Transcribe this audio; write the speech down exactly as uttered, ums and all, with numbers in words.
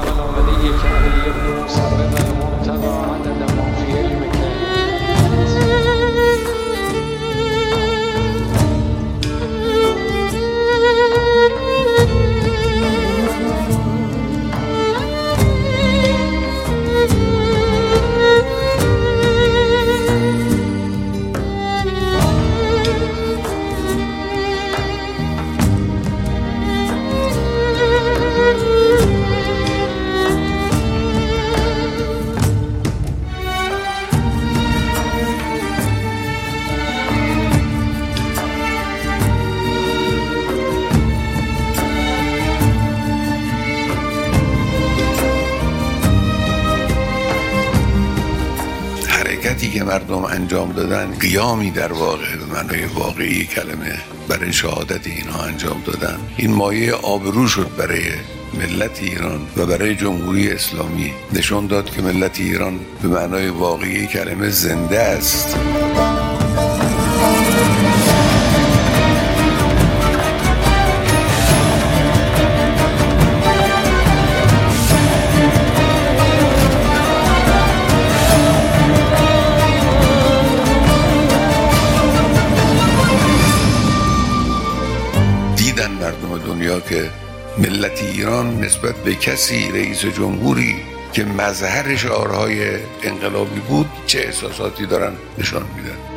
على وليك علي بن موسى الرضا المرتضى عدد ما في علمك. حرکتی که مردم انجام دادن، قیامی در واقع به معنای واقعی کلمه برای شهادت اینها انجام دادن، این مایه آبرو شد برای ملت ایران و برای جمهوری اسلامی. نشون داد که ملت ایران به معنای واقعی کلمه زنده است. دیدن مردم دنیا که ملت ایران نسبت به کسی، رئیس جمهوری که مظهر شعارهای انقلابی بود، چه احساساتی دارن نشان میدن.